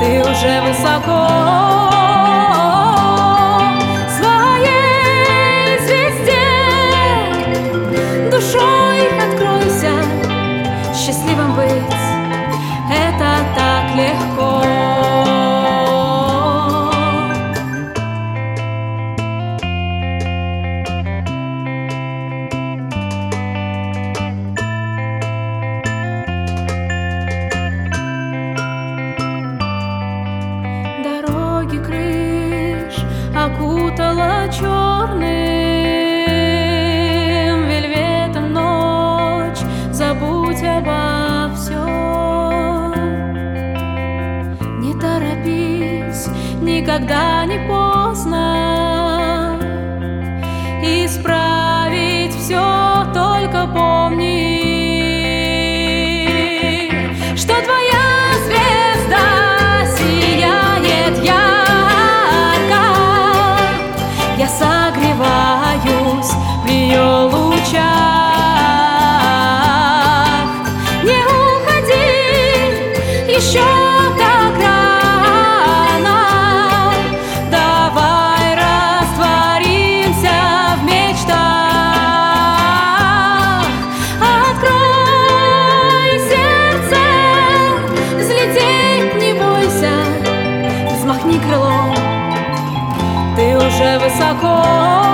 ты уже высоко. Своей звезде душой откройся, счастливым быть — это так легко. Дороги крыш окутала черным вельветом ночь. Забудь обо всем, не торопись, никогда не поздно исправить все, только помни, что твоя звезда сияет ярко. Я согреваюсь в ее лучах. Не уходи еще так рано, давай растворимся в мечтах. Открой сердце, взлететь не бойся, взмахни крылом, ты уже высоко.